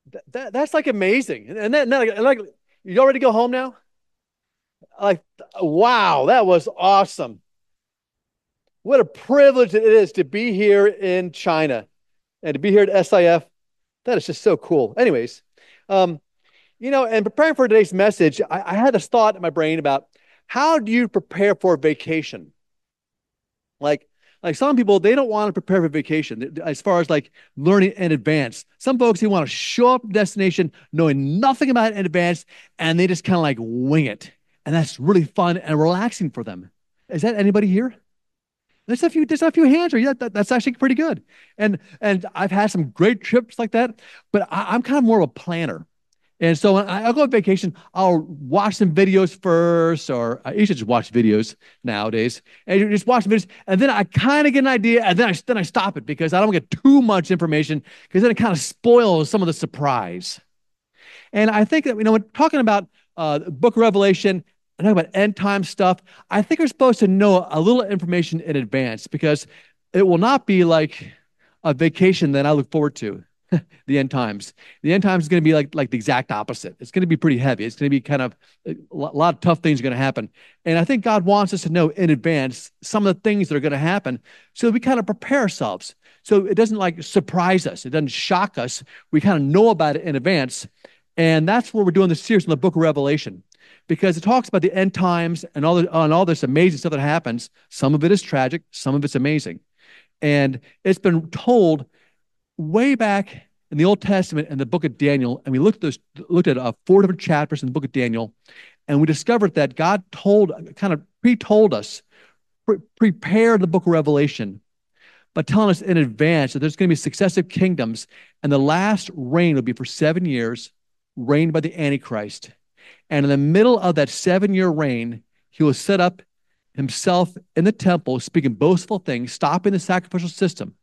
That's like amazing. And then like you ready to go home now? Like, wow, that was awesome. What a privilege it is to be here in China and to be here at SIF. That is just so cool. Anyways, um, and preparing for today's message, I had this thought in my brain about how do you prepare for a vacation? Like, like some people, they don't want to prepare for vacation as far as like learning in advance. Some folks, they want to show up at the destination knowing nothing about it in advance, and they just kind of like wing it. And that's really fun and relaxing for them. Is that anybody here? There's a few hands, or yeah, that's actually pretty good. And I've had some great trips like that, but I'm kind of more of a planner. And so when I'll go on vacation, I'll watch some videos first, or I usually just watch videos nowadays, and you just watch videos, and then I kind of get an idea, and then I stop it because I don't get too much information, because then it kind of spoils some of the surprise. And I think that when talking about the Book of Revelation and talking about end time stuff, I think we're supposed to know a little information in advance, because it will not be like a vacation that I look forward to. The end times. The end times is going to be like the exact opposite. It's going to be pretty heavy. It's going to be kind of a lot of tough things are going to happen. And I think God wants us to know in advance some of the things that are going to happen, so that we kind of prepare ourselves. So it doesn't like surprise us. It doesn't shock us. We kind of know about it in advance. And that's what we're doing this series in the Book of Revelation, because it talks about the end times and all this amazing stuff that happens. Some of it is tragic, some of it's amazing. And it's been told way back in the Old Testament and the book of Daniel, and we looked at four different chapters in the book of Daniel, and we discovered that God kind of pre-told us, prepare the book of Revelation, but telling us in advance that there's going to be successive kingdoms, and the last reign will be for 7 years, reigned by the Antichrist. And in the middle of that 7 year reign, he will set up himself in the temple, speaking boastful things, stopping the sacrificial system.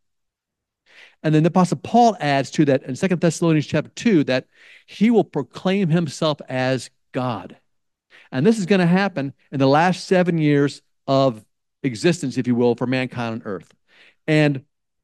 And then the Apostle Paul adds to that in 2 Thessalonians chapter 2 that he will proclaim himself as God. And this is going to happen in the last 7 years of existence, if you will, for mankind on earth. And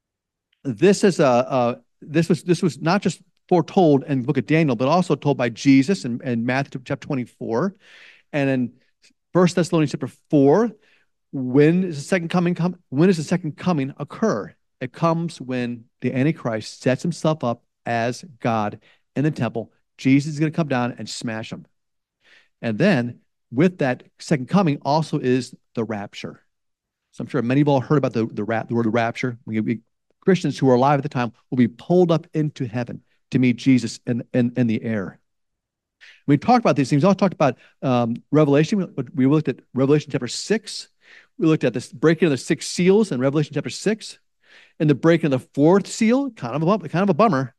this was not just foretold in the book of Daniel, but also told by Jesus in Matthew chapter 24. And in 1 Thessalonians chapter 4, when does the second coming occur? It comes when the Antichrist sets himself up as God in the temple. Jesus is going to come down and smash him. And then with that second coming also is the rapture. So I'm sure many of you all heard about the word rapture. Christians who are alive at the time will be pulled up into heaven to meet Jesus in the air. We talked about these things. We also talked about Revelation. We looked at Revelation chapter 6. We looked at this breaking of the six seals in Revelation chapter 6. And the breaking of the fourth seal, kind of a bummer.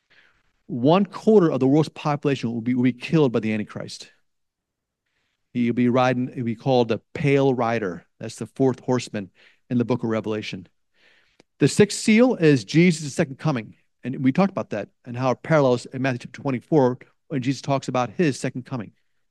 1/4 of the world's population will be killed by the Antichrist. He'll be called the Pale Rider. That's the fourth horseman in the book of Revelation. The sixth seal is Jesus' second coming. And we talked about that and how it parallels in Matthew chapter 24 when Jesus talks about his second coming.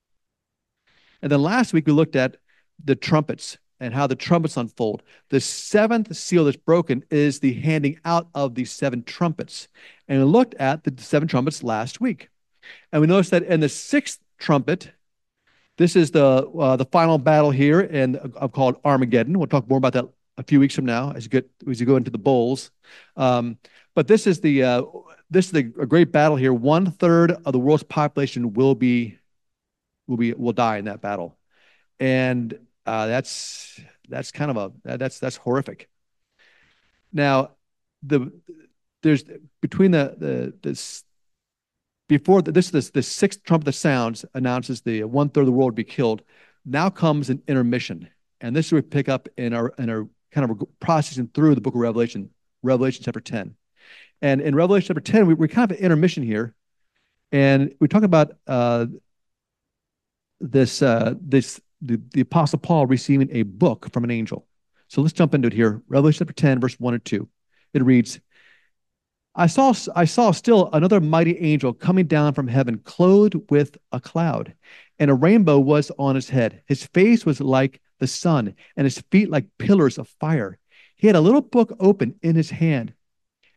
And then last week we looked at the trumpets and how the trumpets unfold. The seventh seal that's broken is the handing out of these seven trumpets. And we looked at the seven trumpets last week. And we noticed that in the sixth trumpet, this is the final battle here called Armageddon. We'll talk more about that a few weeks from now as you go into the bowls. But this is a great battle here. 1/3 of the world's population will die in that battle, and that's that's horrific. Now, there's between this before the sixth trumpet that sounds announces the 1/3 of the world will be killed. Now comes an intermission, and this is where we pick up in our kind of processing through the book of Revelation, Revelation chapter 10. And in Revelation chapter 10, we're kind of an intermission here, and we talk about the Apostle Paul receiving a book from an angel. So let's jump into it here. Revelation chapter 10, verse 1 and 2. It reads, I saw still another mighty angel coming down from heaven, clothed with a cloud, and a rainbow was on his head. His face was like the sun, and his feet like pillars of fire. He had a little book open in his hand,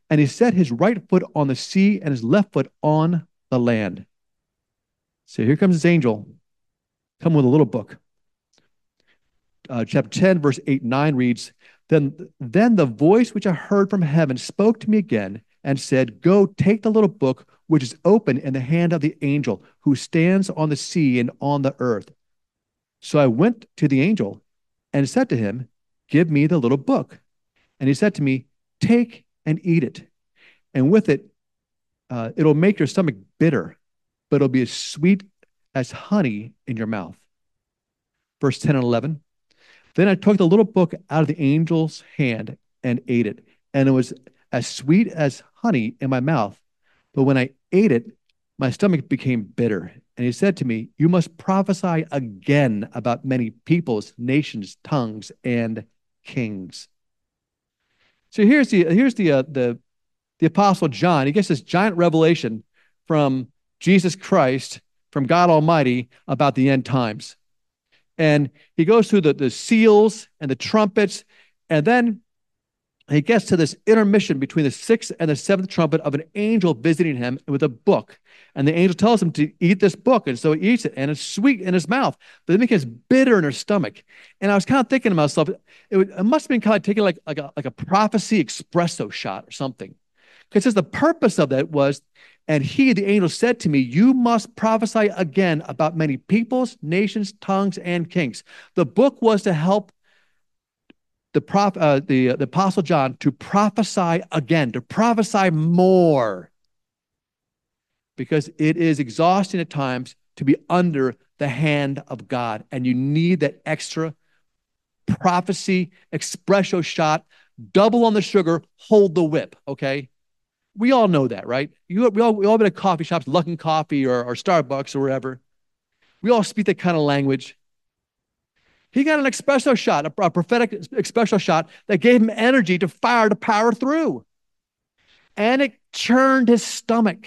And he set his right foot on the sea and his left foot on the land. So here comes this angel, come with a little book. Chapter 10, verse 8 and 9 reads, then the voice which I heard from heaven spoke to me again and said, go take the little book which is open in the hand of the angel who stands on the sea and on the earth. So I went to the angel and said to him, give me the little book. And he said to me, take and eat it. And with it, it'll make your stomach bitter, but it'll be as sweet as honey in your mouth. Verse 10 and 11. Then I took the little book out of the angel's hand and ate it. And it was as sweet as honey in my mouth. But when I ate it, my stomach became bitter. And he said to me, you must prophesy again about many peoples, nations, tongues, and kings. So here's the Apostle John. He gets this giant revelation from Jesus Christ, from God Almighty, about the end times. And he goes through the seals and the trumpets, and then he gets to this intermission between the sixth and the seventh trumpet of an angel visiting him with a book. And the angel tells him to eat this book. And so he eats it, and it's sweet in his mouth, but it becomes bitter in his stomach. And I was kind of thinking to myself, it must have been kind of taking like a prophecy espresso shot or something. Because it says the purpose of that was, and he, the angel, said to me, you must prophesy again about many peoples, nations, tongues, and kings. The book was to help the Apostle John to prophesy again, to prophesy more. Because it is exhausting at times to be under the hand of God. And you need that extra prophecy, espresso shot, double on the sugar, hold the whip, okay? We all know that, right? We all been at coffee shops, Luckin Coffee or Starbucks or wherever. We all speak that kind of language. He got an espresso shot, a prophetic espresso shot that gave him energy to power through. And it churned his stomach.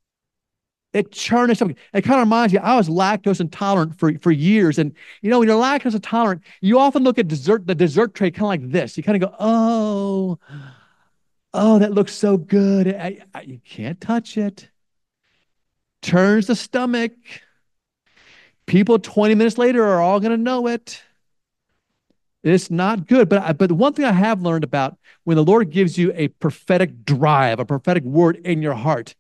It churned his stomach. It kind of reminds you, I was lactose intolerant for years. And, when you're lactose intolerant, you often look at the dessert tray kind of like this. You kind of go, oh, that looks so good. You can't touch it. Turns the stomach. People 20 minutes later are all going to know it. It's not good. But the one thing I have learned about when the Lord gives you a prophetic drive, a prophetic word in your heart,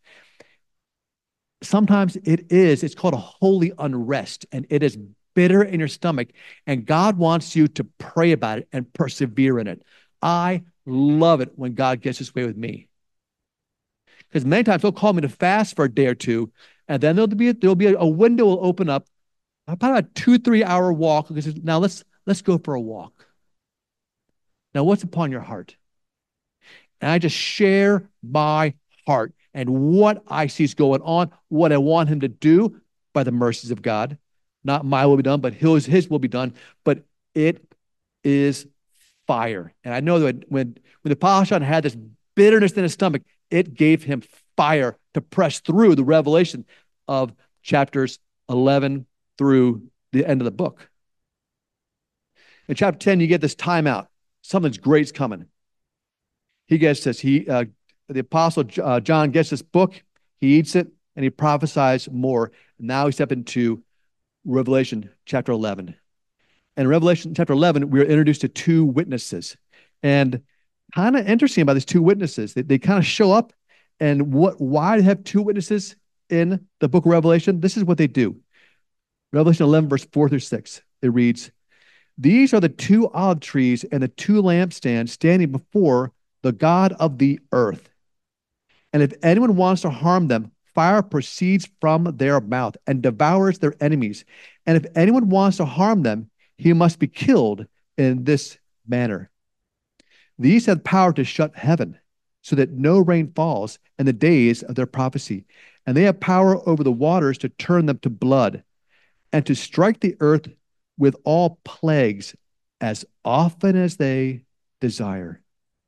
sometimes it's called a holy unrest, and it is bitter in your stomach, and God wants you to pray about it and persevere in it. I love it when God gets his way with me. Because many times he'll call me to fast for a day or two, and then there'll be a window will open up, about a 2-3 hour walk. Because now let's go for a walk. Now, what's upon your heart? And I just share my heart and what I see is going on, what I want him to do by the mercies of God. Not my will be done, but his will be done. But it is fire. And I know that when the Apostle John had this bitterness in his stomach, it gave him fire to press through the revelation of chapters 11 through the end of the book. In chapter 10, you get this timeout. Something's great's coming. He gets this. The Apostle John gets this book. He eats it, and he prophesies more. Now he steps into Revelation chapter 11. And in Revelation chapter 11, we're introduced to two witnesses. And kind of interesting about these two witnesses. They kind of show up, and why they have two witnesses in the book of Revelation? This is what they do. Revelation 11, verse 4 through 6. It reads, these are the two olive trees and the two lampstands standing before the God of the earth. And if anyone wants to harm them, fire proceeds from their mouth and devours their enemies. And if anyone wants to harm them, he must be killed in this manner. These have power to shut heaven so that no rain falls in the days of their prophecy. And they have power over the waters to turn them to blood and to strike the earth with all plagues as often as they desire.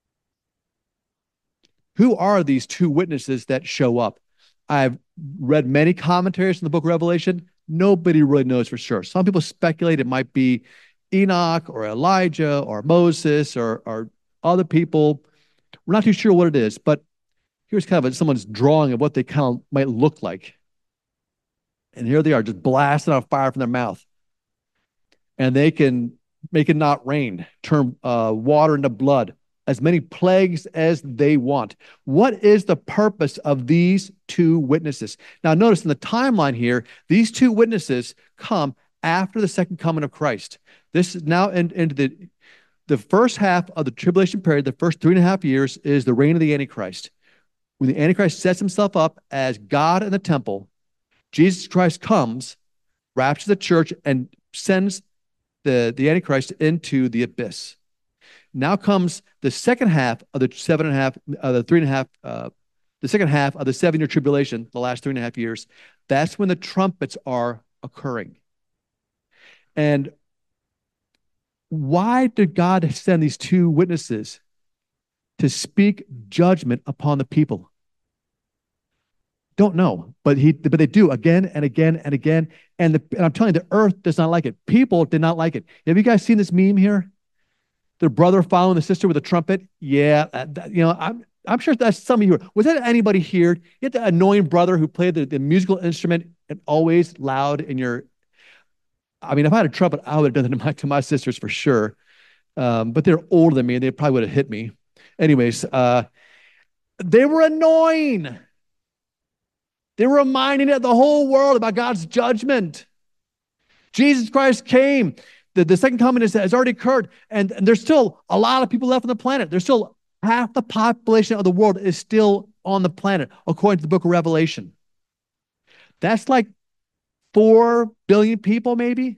Who are these two witnesses that show up? I've read many commentaries in the book of Revelation. Nobody really knows for sure. Some people speculate it might be Enoch or Elijah or Moses or other people. We're not too sure what it is, but here's kind of someone's drawing of what they kind of might look like. And here they are just blasting out fire from their mouth. And they can make it not rain, turn water into blood, as many plagues as they want. What is the purpose of these two witnesses? Now, notice in the timeline here, these two witnesses come after the second coming of Christ. This is now into the first half of the tribulation period. The first 3.5 years is the reign of the Antichrist. When the Antichrist sets himself up as God in the temple, Jesus Christ comes, raptures the church, and sends the Antichrist into the abyss. Now comes the second half of the 7.5, the 3.5, the second half of the 7-year tribulation, the last 3.5 years. That's when the trumpets are occurring. And why did God send these two witnesses to speak judgment upon the people? Don't know, but they do again and again and again. And I'm telling you, the earth does not like it. People did not like it. Have you guys seen this meme here? The brother following the sister with a trumpet. Yeah, I'm sure that's some of you. Was that anybody here? You had the annoying brother who played the musical instrument and always loud in your. I mean, if I had a trumpet, I would have done it to my sisters for sure. But they're older than me, and they probably would have hit me. Anyways, they were annoying. They were reminding the whole world about God's judgment. Jesus Christ came. The second coming has already occurred, and there's still a lot of people left on the planet. There's still half the population of the world is still on the planet, according to the book of Revelation. That's like 4 billion people, maybe.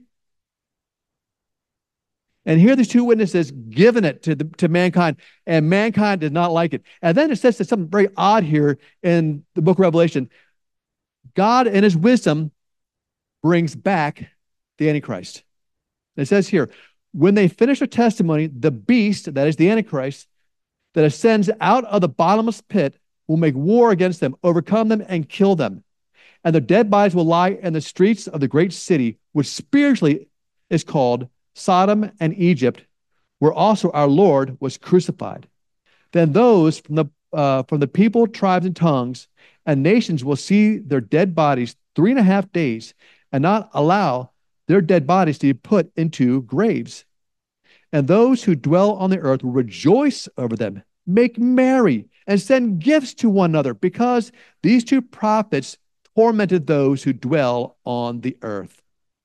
And here are these two witnesses giving it to mankind, and mankind did not like it. And then it says that something very odd here in the book of Revelation. God, in his wisdom, brings back the Antichrist. It says here, when they finish their testimony, the beast, that is the Antichrist, that ascends out of the bottomless pit will make war against them, overcome them, and kill them. And their dead bodies will lie in the streets of the great city, which spiritually is called Sodom and Egypt, where also our Lord was crucified. Then those from the people, tribes, and tongues, and nations will see their dead bodies 3.5 days, and not allow their dead bodies to be put into graves. And those who dwell on the earth will rejoice over them, make merry, and send gifts to one another, because these two prophets tormented those who dwell on the earth.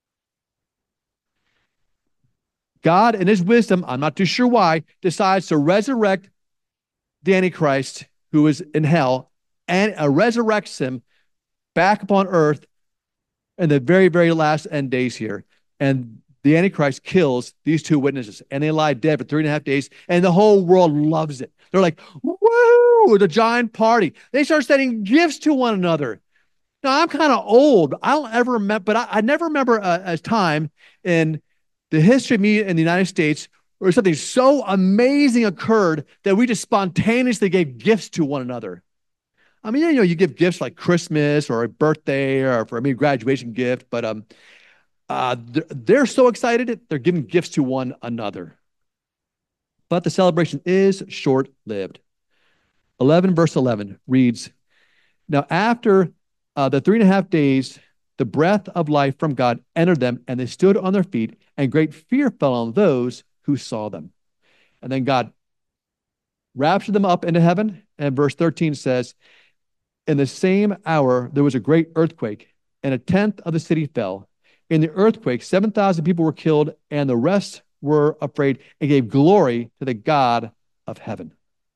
God, in his wisdom, I'm not too sure why, decides to resurrect the Antichrist, who is in hell, and resurrects him back upon earth in the very, very last end days here. And the Antichrist kills these two witnesses, and they lie dead for 3.5 days, and the whole world loves it. They're like, woo, the giant party. They start sending gifts to one another. Now, I'm kind of old. I don't ever remember, but I never remember a time in the history of me in the United States where something so amazing occurred that we just spontaneously gave gifts to one another. I mean, you give gifts like Christmas or a birthday or for maybe a graduation gift, but they're so excited they're giving gifts to one another. But the celebration is short-lived. 11 verse 11 reads, now after the 3.5 days, the breath of life from God entered them, and they stood on their feet, and great fear fell on those who saw them. And then God raptured them up into heaven. And verse 13 says, in the same hour, there was a great earthquake, and 1/10 of the city fell. In the earthquake, 7,000 people were killed, and the rest were afraid and gave glory to the God of heaven.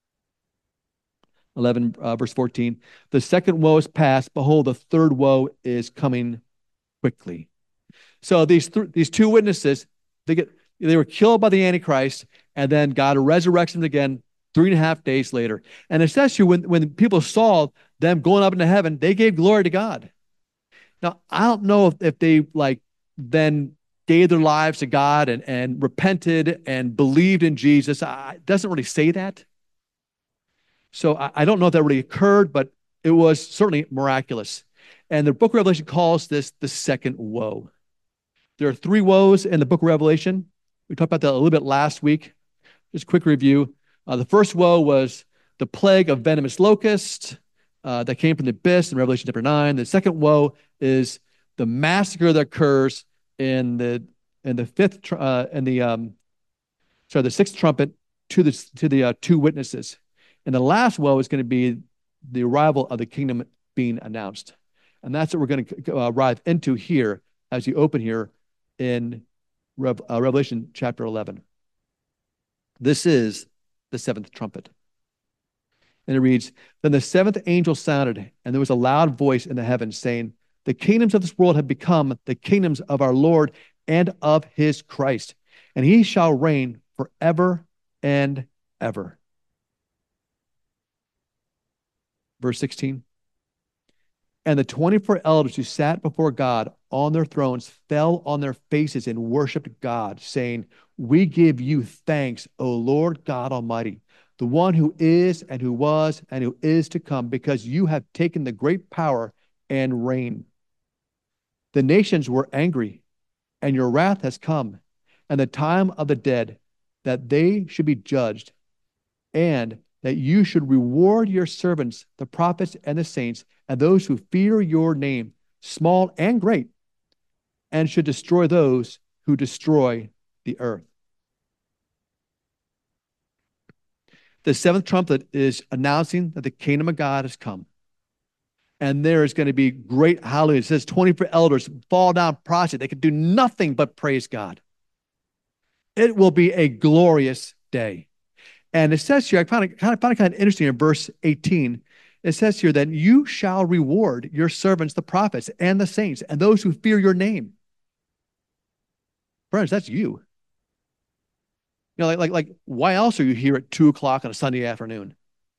11 verse 14, the second woe is past. Behold, the third woe is coming quickly. So these two witnesses, they were killed by the Antichrist, and then God resurrects them again 3.5 days later. And it says here, when people saw them going up into heaven, they gave glory to God. Now, I don't know if they then gave their lives to God and repented and believed in Jesus. It doesn't really say that. So I don't know if that really occurred, but it was certainly miraculous. And the book of Revelation calls this the second woe. There are 3 woes in the book of Revelation. We talked about that a little bit last week. Just a quick review. The first woe was the plague of venomous locusts. that came from the abyss in Revelation chapter 9. The second woe is the massacre that occurs in the the sixth trumpet to the two witnesses. And the last woe is going to be the arrival of the kingdom being announced. And that's what we're going to arrive into here as you open here in Revelation chapter 11. This is the seventh trumpet. And it reads, "Then the seventh angel sounded, and there was a loud voice in the heavens saying, the kingdoms of this world have become the kingdoms of our Lord and of his Christ, and he shall reign forever and ever." Verse 16. "And the 24 elders who sat before God on their thrones fell on their faces and worshiped God, saying, we give you thanks, O Lord God Almighty, the one who is and who was and who is to come, because you have taken the great power and reign. The nations were angry, and your wrath has come, and the time of the dead, that they should be judged, and that you should reward your servants, the prophets and the saints, and those who fear your name, small and great, and should destroy those who destroy the earth." The seventh trumpet is announcing that the kingdom of God has come. And there is going to be great hallelujah. It says 24 elders fall down prostrate. They can do nothing but praise God. It will be a glorious day. And it says here, I found it kind of interesting in verse 18. It says here that you shall reward your servants, the prophets and the saints, and those who fear your name. Friends, that's you. You know, like why else are you here at 2:00 on a Sunday afternoon?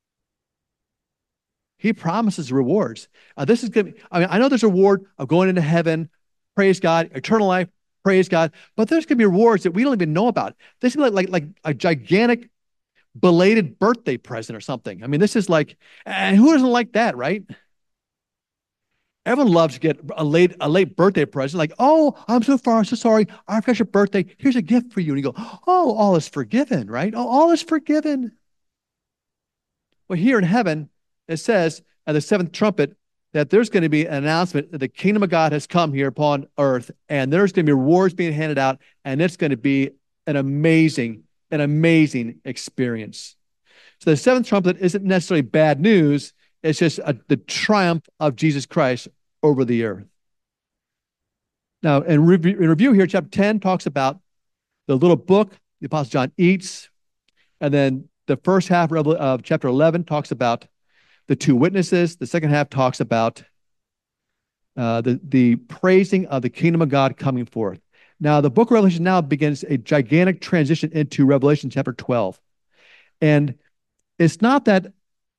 He promises rewards. This is going to be, I know there's a reward of going into heaven, praise God, eternal life, praise God, but there's going to be rewards that we don't even know about. This is like a gigantic belated birthday present or something. I mean, this is like, and who doesn't like that, right? Everyone loves to get a late birthday present, like, oh, I'm so sorry, I forgot your birthday. Here's a gift for you. And you go, oh, all is forgiven, right? Oh, all is forgiven. Well, here in heaven, it says at the seventh trumpet that there's going to be an announcement that the kingdom of God has come here upon earth, and there's going to be rewards being handed out, and it's going to be an amazing experience. So the seventh trumpet isn't necessarily bad news. It's just the triumph of Jesus Christ over the earth. Now, in review here, chapter 10 talks about the little book the Apostle John eats, and then the first half of chapter 11 talks about the two witnesses. The second half talks about the praising of the kingdom of God coming forth. Now, the book of Revelation now begins a gigantic transition into Revelation chapter 12. And it's not that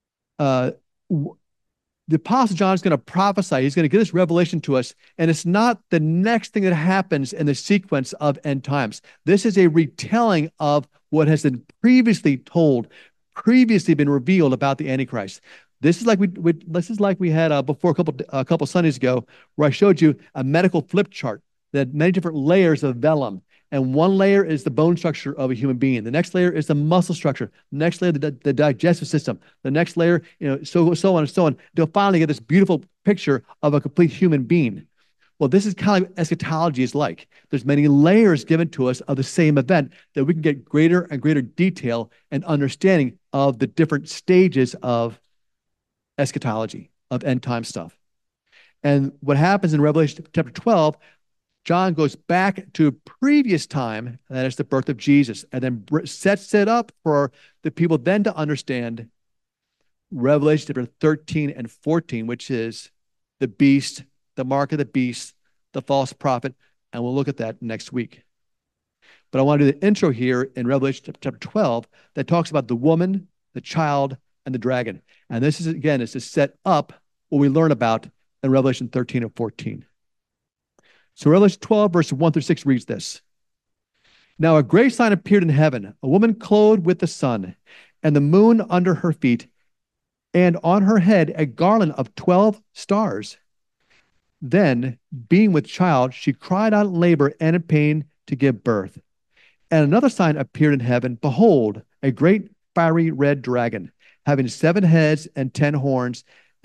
the Apostle John is going to prophesy. He's going to give this revelation to us. And it's not the next thing that happens in the sequence of end times. This is a retelling of what has been previously told, previously been revealed about the Antichrist. This is like we had before a couple Sundays ago, where I showed you a medical flip chart that had many different layers of vellum. And one layer is the bone structure of a human being. The next layer is the muscle structure. The next layer, the digestive system. The next layer, so on and so on. They'll finally get this beautiful picture of a complete human being. Well, this is kind of like eschatology is like. There's many layers given to us of the same event that we can get greater and greater detail and understanding of the different stages of eschatology, of end time stuff. And what happens in Revelation chapter 12, John goes back to a previous time, that is the birth of Jesus, and then sets it up for the people then to understand Revelation chapter 13 and 14, which is the beast, the mark of the beast, the false prophet, and we'll look at that next week. But I want to do the intro here in Revelation chapter 12 that talks about the woman, the child, and the dragon. And this is, again, is to set up what we learn about in Revelation 13 and 14. So Revelation 12, verses 1 through 6 reads this. Now a great sign appeared in heaven, a woman clothed with the sun, and the moon under her feet, and on her head a garland of 12 stars. Then, being with child, she cried out in labor and in pain to give birth. And another sign appeared in heaven. Behold, a great fiery red dragon, having 7 heads and 10 horns,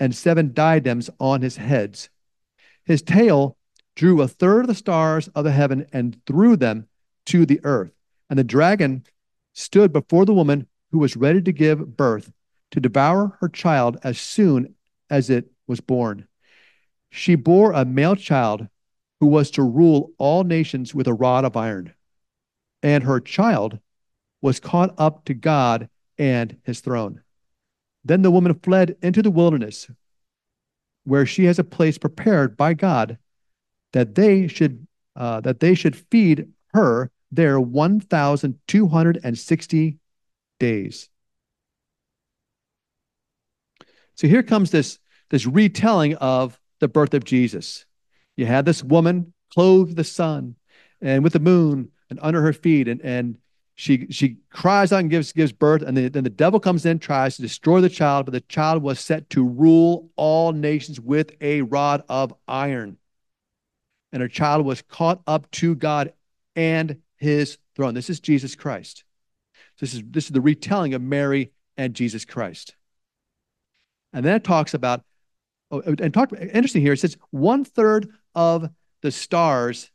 and 7 diadems on his heads. His tail drew a third of the stars of the heaven and threw them to the earth. And the dragon stood before the woman who was ready to give birth, to devour her child as soon as it was born. She bore a male child who was to rule all nations with a rod of iron. And her child was caught up to God and his throne. Then the woman fled into the wilderness, where she has a place prepared by God that they should feed her there 1,260 days. So here comes this retelling of the birth of Jesus. You had this woman clothed with the sun and with the moon and under her feet, and she cries out and gives birth, and then the devil comes in, tries to destroy the child, but the child was set to rule all nations with a rod of iron. And her child was caught up to God and his throne. This is Jesus Christ. This is the retelling of Mary and Jesus Christ. And then it talks about, interesting here, it says 1/3 of the stars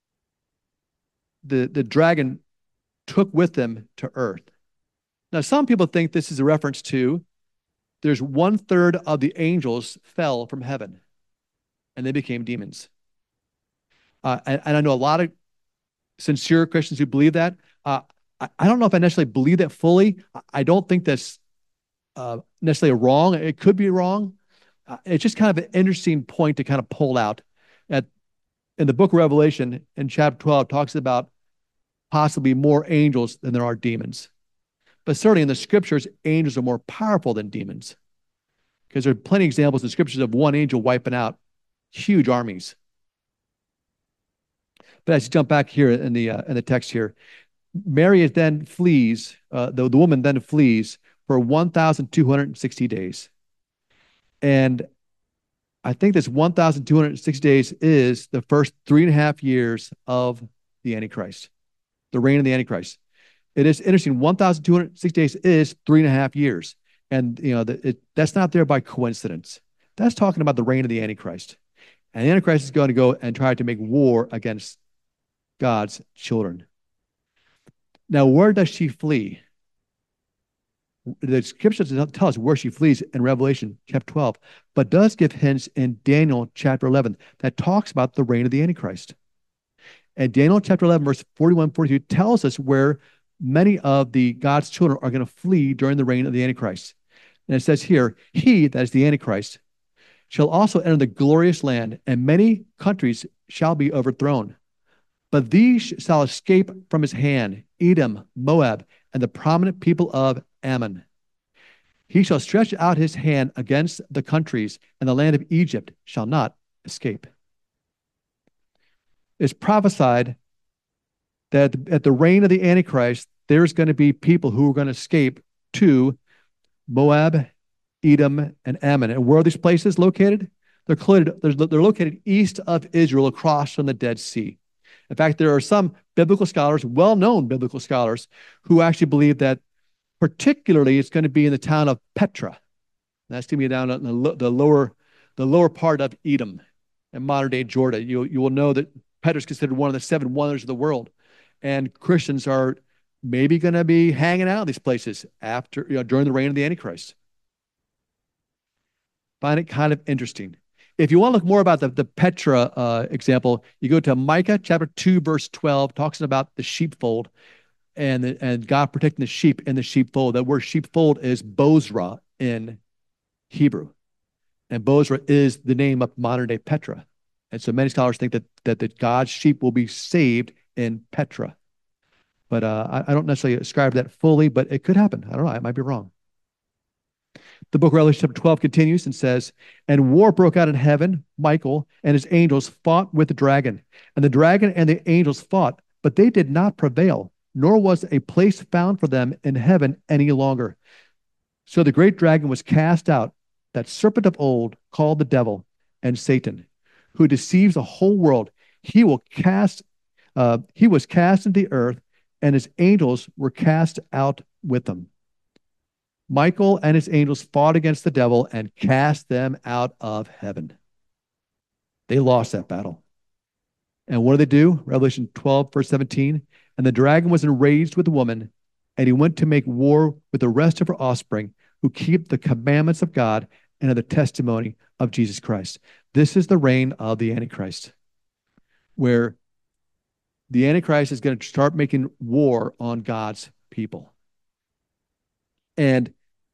the dragon took with them to earth. Now, some people think this is a reference to there's 1/3 of the angels fell from heaven and they became demons. And I know a lot of sincere Christians who believe that. I don't know if I necessarily believe that fully. I don't think that's necessarily wrong. It could be wrong. It's just kind of an interesting point to kind of pull out. In the book of Revelation, in chapter 12, talks about possibly more angels than there are demons. But certainly in the scriptures, angels are more powerful than demons, because there are plenty of examples in the scriptures of one angel wiping out huge armies. But as you jump back here in the text here, Mary then flees, the woman then flees for 1,260 days. And I think this 1,260 days is the first 3.5 years of the Antichrist, the reign of the Antichrist. It is interesting. 1,260 days is 3.5 years. And, that's not there by coincidence. That's talking about the reign of the Antichrist. And the Antichrist is going to go and try to make war against God's children. Now, where does she flee? The scripture does not tell us where she flees in Revelation chapter 12, but does give hints in Daniel chapter 11 that talks about the reign of the Antichrist. And Daniel chapter 11, verse 41, 42 tells us where many of the God's children are going to flee during the reign of the Antichrist. And it says here, he, that is the Antichrist, shall also enter the glorious land, and many countries shall be overthrown. But these shall escape from his hand, Edom, Moab, and the prominent people of Ammon. He shall stretch out his hand against the countries, and the land of Egypt shall not escape. It's prophesied that at the reign of the Antichrist, there's going to be people who are going to escape to Moab, Edom, and Ammon. And where are these places located? They're located east of Israel, across from the Dead Sea. In fact, there are some biblical scholars, well-known biblical scholars, who actually believe that particularly it's going to be in the town of Petra. That's going to be down in the lower part of Edom in modern-day Jordan. You will know that Petra is considered one of the 7 wonders of the world, and Christians are maybe going to be hanging out in these places during the reign of the Antichrist. Find it kind of interesting. If you want to look more about the Petra example, you go to Micah chapter 2, verse 12, talks about the sheepfold and God protecting the sheep in the sheepfold. That word sheepfold is Bozrah in Hebrew. And Bozrah is the name of modern-day Petra. And so many scholars think that God's sheep will be saved in Petra. But I don't necessarily ascribe that fully, but it could happen. I don't know. I might be wrong. The book of Revelation chapter 12 continues and says, and war broke out in heaven. Michael and his angels fought with the dragon. And the dragon and the angels fought, but they did not prevail, nor was a place found for them in heaven any longer. So the great dragon was cast out, that serpent of old, called the devil and Satan, who deceives the whole world. He was cast into the earth, and his angels were cast out with him. Michael and his angels fought against the devil and cast them out of heaven. They lost that battle. And what do they do? Revelation 12, verse 17. And the dragon was enraged with the woman, and he went to make war with the rest of her offspring who keep the commandments of God and of the testimony of Jesus Christ. This is the reign of the Antichrist, where the Antichrist is going to start making war on God's people. And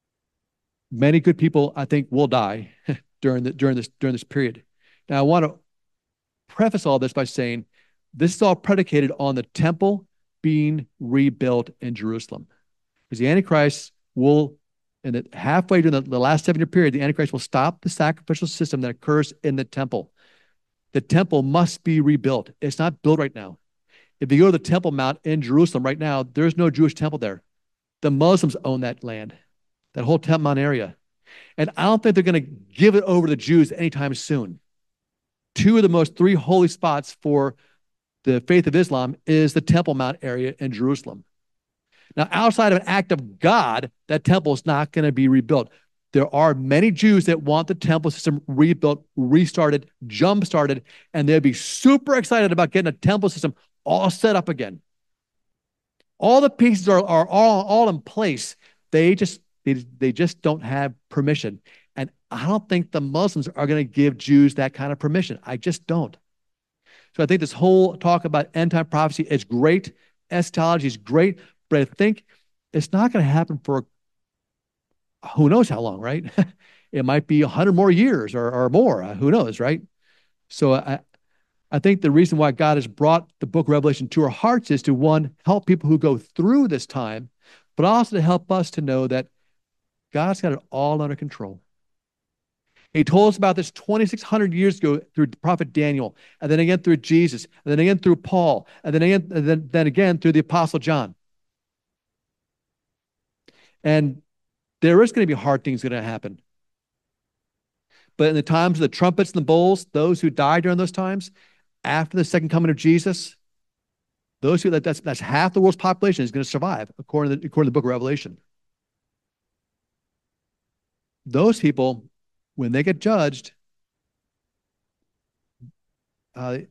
many good people, I think, will die during this period. Now, I want to preface all this by saying this is all predicated on the temple being rebuilt in Jerusalem. Because the Antichrist will, in the halfway during the last 7-year period, the Antichrist will stop the sacrificial system that occurs in the temple. The temple must be rebuilt. It's not built right now. If you go to the Temple Mount in Jerusalem right now, there's no Jewish temple there. The Muslims own that land, that whole Temple Mount area. And I don't think they're going to give it over to the Jews anytime soon. Two of the most three holy spots for the faith of Islam is the Temple Mount area in Jerusalem. Now, outside of an act of God, that temple is not going to be rebuilt. There are many Jews that want the temple system rebuilt, restarted, jump-started, and they'll be super excited about getting a temple system all set up again. All the pieces are all in place. They just don't have permission. And I don't think the Muslims are going to give Jews that kind of permission. I just don't. So I think this whole talk about end-time prophecy is great. Eschatology is great. But I think it's not going to happen for who knows how long, right? It might be 100 more years or more. Who knows, right? So I think the reason why God has brought the book of Revelation to our hearts is to, one, help people who go through this time, but also to help us to know that God's got it all under control. He told us about this 2,600 years ago through the prophet Daniel, and then again through Jesus, and then again through Paul, and then again through the apostle John. And there is going to be hard things going to happen. But in the times of the trumpets and the bowls, those who died during those times, after the second coming of Jesus, that's half the world's population is going to survive, according to the book of Revelation. Those people, when they get judged, God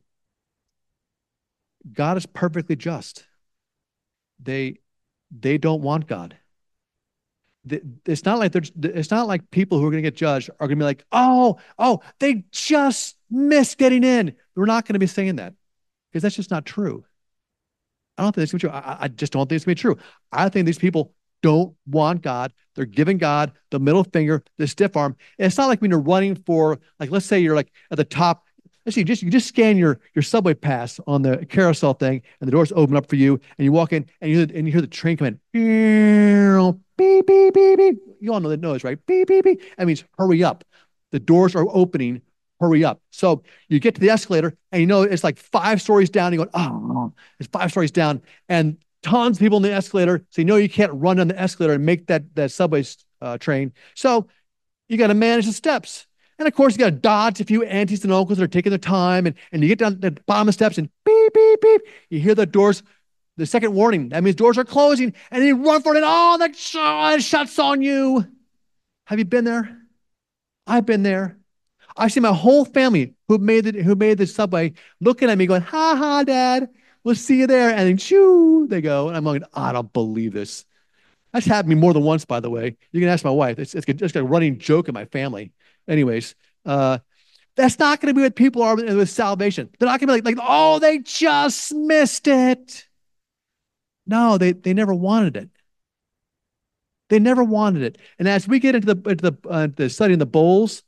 is perfectly just. They don't want God. It's not like people who are going to get judged are going to be like, oh, they just missed getting in. We're not going to be saying that, because that's just not true. I don't think it's going to be true. I just don't think it's going to be true. I think these people don't want God. They're giving God the middle finger, the stiff arm. And it's not like when you're running for, like, let's say you're like at the top. Let's see, you just scan your subway pass on the carousel thing, and the doors open up for you, and you walk in, and you hear the train come in. Beep, beep, beep, beep. You all know that noise, right? Beep, beep, beep. That means hurry up. The doors are opening. Hurry up. So you get to the escalator, and you know it's like 5 stories down. You go, oh, it's 5 stories down, and tons of people in the escalator. So you know you can't run on the escalator and make that subway train. So you got to manage the steps. And of course, you got to dodge a few aunties and uncles that are taking their time. And you get down the bottom of the steps and beep, beep, beep. You hear the doors, the second warning. That means doors are closing. And then you run for it. And that shuts on you. Have you been there? I've been there. I see my whole family who made the subway looking at me going, ha ha, Dad. We'll see you there. And then shoo, they go. And I'm going, I don't believe this. That's happened to me more than once, by the way. You can ask my wife. It's a running joke in my family. Anyways, that's not going to be what people are with salvation. They're not going to be like, oh, they just missed it. No, they never wanted it. They never wanted it. And as we get into the studying the bowls,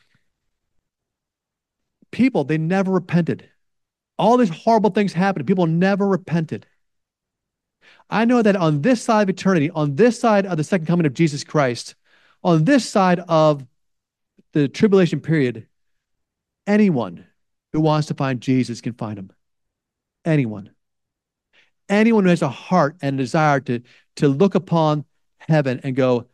people, they never repented. All these horrible things happened. People never repented. I know that on this side of eternity, on this side of the second coming of Jesus Christ, on this side of the tribulation period, anyone who wants to find Jesus can find him. Anyone. Anyone who has a heart and a desire to look upon heaven and go,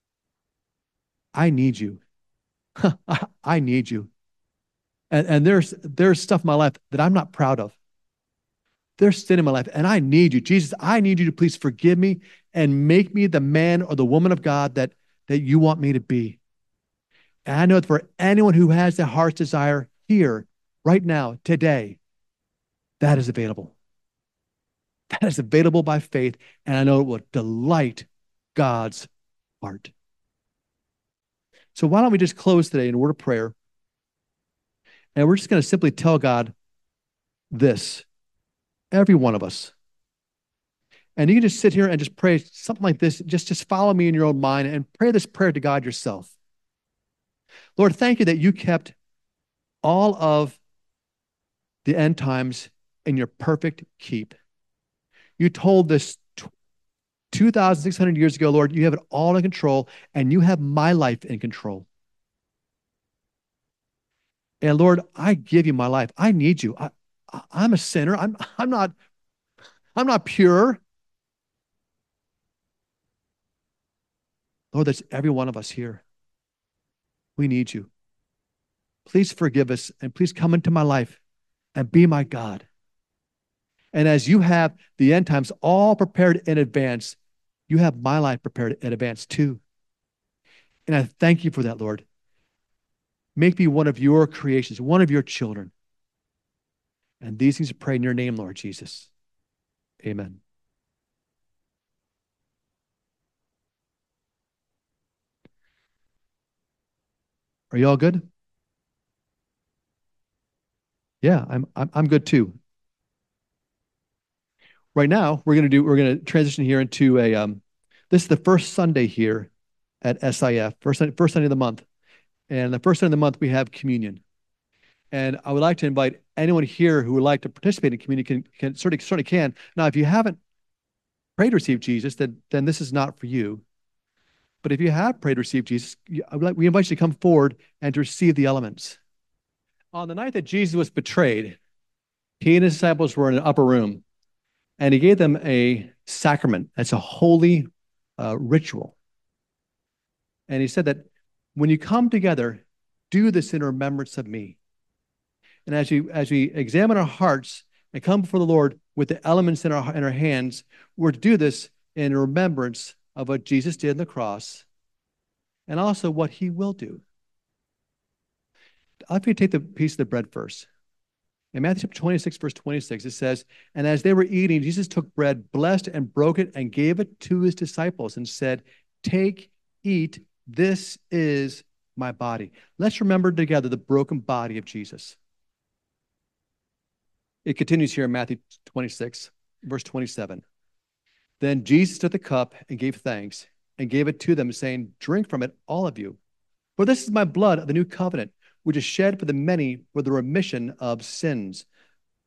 I need you. I need you. And there's stuff in my life that I'm not proud of. There's sin in my life, and I need you. Jesus, I need you to please forgive me and make me the man or the woman of God that you want me to be. And I know that for anyone who has the heart's desire here, right now, today, that is available. That is available by faith, and I know it will delight God's heart. So why don't we just close today in a word of prayer, and we're just going to simply tell God this, every one of us. And you can just sit here and just pray something like this. Just follow me in your own mind and pray this prayer to God yourself. Lord, thank you that you kept all of the end times in your perfect keep. You told this 2,600 years ago, Lord, you have it all in control, and you have my life in control. And Lord, I give you my life. I need you. I'm a sinner. I'm not pure. Lord, that's every one of us here. We need you. Please forgive us and please come into my life and be my God. And as you have the end times all prepared in advance, you have my life prepared in advance too. And I thank you for that, Lord. Make me one of your creations, one of your children. And these things I pray in your name, Lord Jesus. Amen. Are you all good? Yeah, I'm good too. Right now, we're gonna transition here into this is the first Sunday here at SIF, first Sunday of the month. And the first Sunday of the month, we have communion. And I would like to invite anyone here who would like to participate in communion can certainly can. Now, if you haven't prayed to receive Jesus, then this is not for you. But if you have prayed to receive Jesus, we invite you to come forward and to receive the elements. On the night that Jesus was betrayed, he and his disciples were in an upper room, and he gave them a sacrament. That's a holy ritual. And he said that when you come together, do this in remembrance of me. And as we examine our hearts and come before the Lord with the elements in our hands, we're to do this in remembrance of what Jesus did on the cross and also what he will do. I'll have you take the piece of the bread first. In Matthew 26, verse 26, it says, and as they were eating, Jesus took bread, blessed and broke it, and gave it to his disciples and said, take, eat, this is my body. Let's remember together the broken body of Jesus. It continues here in Matthew 26, verse 27. Then Jesus took the cup and gave thanks and gave it to them, saying, drink from it, all of you. For this is my blood of the new covenant, which is shed for the many for the remission of sins.